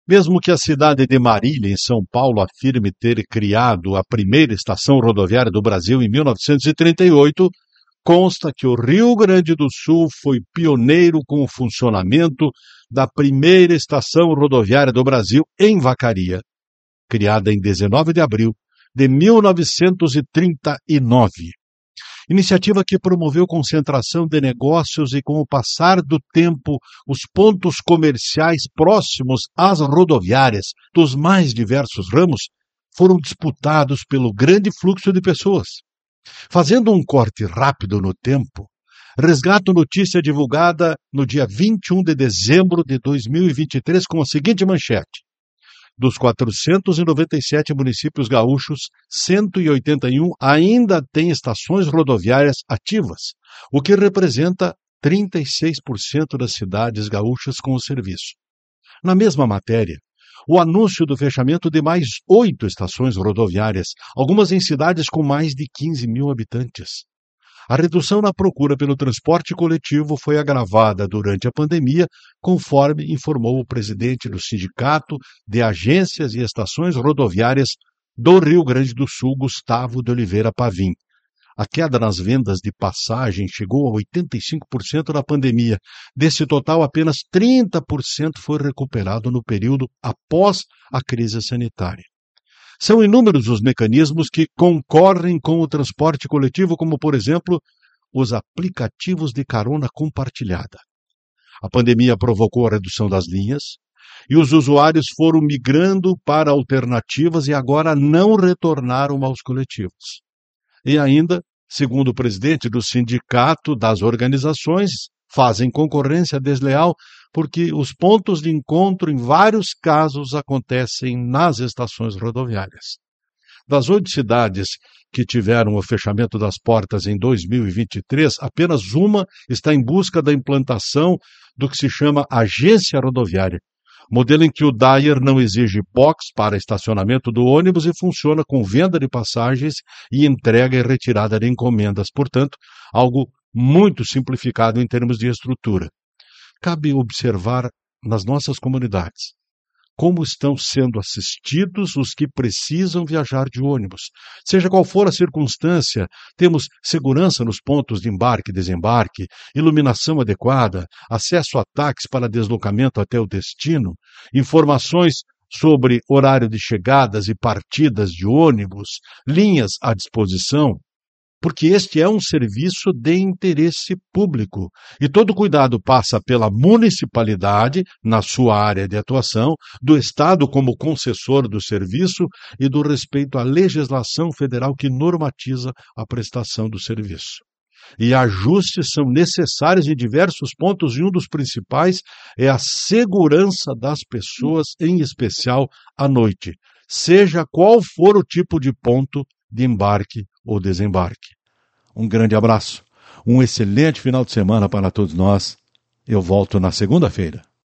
Mesmo que a cidade de Marília, em São Paulo, afirme ter criado a primeira estação rodoviária do Brasil em 1938, consta que o Rio Grande do Sul foi pioneiro com o funcionamento da primeira estação rodoviária do Brasil em Vacaria, criada em 19 de abril de 1939. Iniciativa que promoveu concentração de negócios e, com o passar do tempo, os pontos comerciais próximos às rodoviárias dos mais diversos ramos foram disputados pelo grande fluxo de pessoas. Fazendo um corte rápido no tempo, resgato notícia divulgada no dia 21 de dezembro de 2023 com a seguinte manchete: dos 497 municípios gaúchos, 181 ainda têm estações rodoviárias ativas, o que representa 36% das cidades gaúchas com o serviço. Na mesma matéria, o anúncio do fechamento de mais 8 estações rodoviárias, algumas em cidades com mais de 15 mil habitantes. A redução na procura pelo transporte coletivo foi agravada durante a pandemia, conforme informou o presidente do Sindicato de Agências e Estações Rodoviárias do Rio Grande do Sul, Gustavo de Oliveira Pavim. A queda nas vendas de passagem chegou a 85% na pandemia. Desse total, apenas 30% foi recuperado no período após a crise sanitária. São inúmeros os mecanismos que concorrem com o transporte coletivo, como, por exemplo, os aplicativos de carona compartilhada. A pandemia provocou a redução das linhas e os usuários foram migrando para alternativas e agora não retornaram aos coletivos. E ainda, segundo o presidente do Sindicato das Organizações, fazem concorrência desleal porque os pontos de encontro, em vários casos, acontecem nas estações rodoviárias. Das 8 cidades que tiveram o fechamento das portas em 2023, apenas uma está em busca da implantação do que se chama agência rodoviária, modelo em que o DAIR não exige box para estacionamento do ônibus e funciona com venda de passagens e entrega e retirada de encomendas, portanto, algo muito simplificado em termos de estrutura. Cabe observar nas nossas comunidades como estão sendo assistidos os que precisam viajar de ônibus. Seja qual for a circunstância, temos segurança nos pontos de embarque e desembarque, iluminação adequada, acesso a táxi para deslocamento até o destino, informações sobre horário de chegadas e partidas de ônibus, linhas à disposição, porque este é um serviço de interesse público e todo cuidado passa pela municipalidade, na sua área de atuação, do Estado como concessor do serviço e do respeito à legislação federal que normatiza a prestação do serviço. E ajustes são necessários em diversos pontos e um dos principais é a segurança das pessoas, em especial à noite, seja qual for o tipo de ponto de embarque ou desembarque. Um grande abraço, um excelente final de semana para todos nós. Eu volto na segunda-feira.